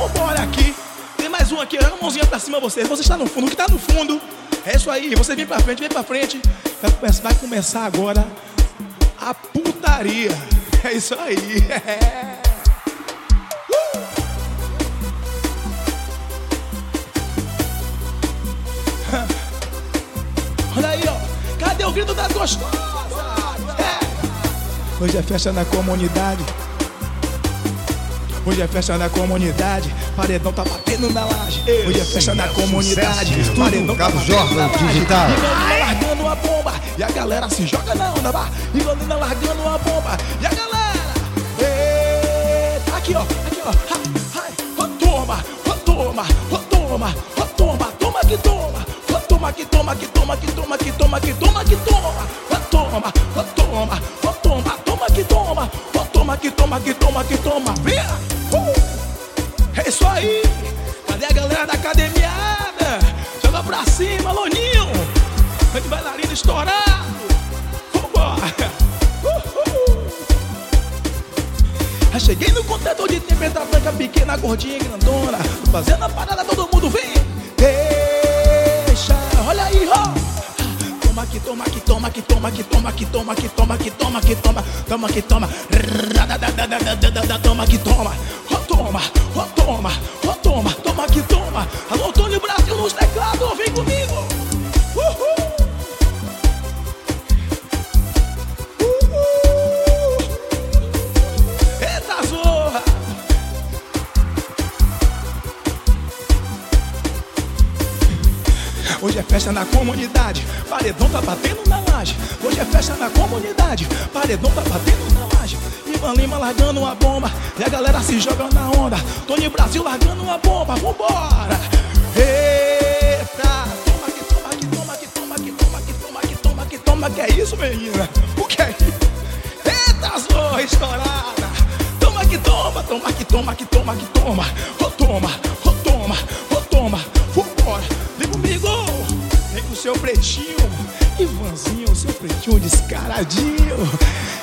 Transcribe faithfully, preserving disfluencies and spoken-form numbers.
Vambora aqui. Tem mais um aqui, olha a mãozinha pra cima vocês. Você está no fundo, o que tá no fundo é isso aí. Você vem pra frente, vem pra frente. Vai começar, vai começar agora a putaria. É isso aí. uh! Olha aí, ó. Cadê o grito das gostosas? É. Hoje é festa na comunidade. Hoje é festa na comunidade. Paredão tá batendo na laje. Hoje é festa na comunidade. Paredão tá batendo na laje. Digital. Ivanina largando a bomba e a galera se joga na onda, vá. Ivanina largando a bomba e a galera. Eita, aqui ó, aqui ó. Ai, ai. Ó, toma, ó, toma, ó, toma, ó, toma, toma que toma. Ó, toma que toma, que toma, que toma, que toma, que toma, que toma. Ó, toma, ó, toma, ó, toma, toma que toma. Ó, toma que toma, que toma, que toma. Vem! Uh! É isso aí! Cadê a galera da academiada? Joga pra cima, Loninho! Grande bailarino estourado! Vambora! Uhul! Já cheguei no contador de temperatura branca, pequena, gordinha e grandona. Tô fazendo a parada, todo mundo vem! Deixa! Olha aí, ó! Toma que toma, que toma, que toma, que toma, que toma, que toma, que toma, que toma, toma que toma, toma que toma, ó toma, ó toma, ó toma, toma que toma. Alô, Tony Brasil nos teclados, vem comigo. Uhul. Uhul. Eita zorra. Hoje é festa na comunidade, paredão tá batendo na laje. Hoje é festa na comunidade, paredão tá batendo na laje. Ivan Lima largando uma bomba e a galera se joga na onda. Tony Brasil largando uma bomba, vambora! Eita! Toma que toma, que toma, que toma, que toma, que toma, que toma, que toma. Que é isso, menina? O que é isso? Eita, zorra estourada! Toma que toma, toma que toma, que toma, que toma. Ô toma, ô toma, ô toma. Vambora! Vem comigo! Vem com o seu pretinho, Ivanzinho, o seu pretinho descaradinho.